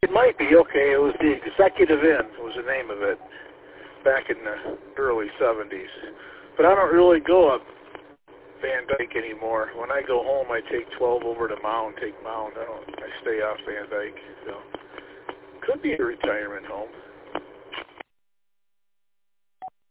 It might be, okay. It was the Executive Inn was the name of it back in the early 70s. But I don't really go up Van Dyke anymore. When I go home, I take 12 over to Mound, take Mound. I stay off Van Dyke. So could be a retirement home.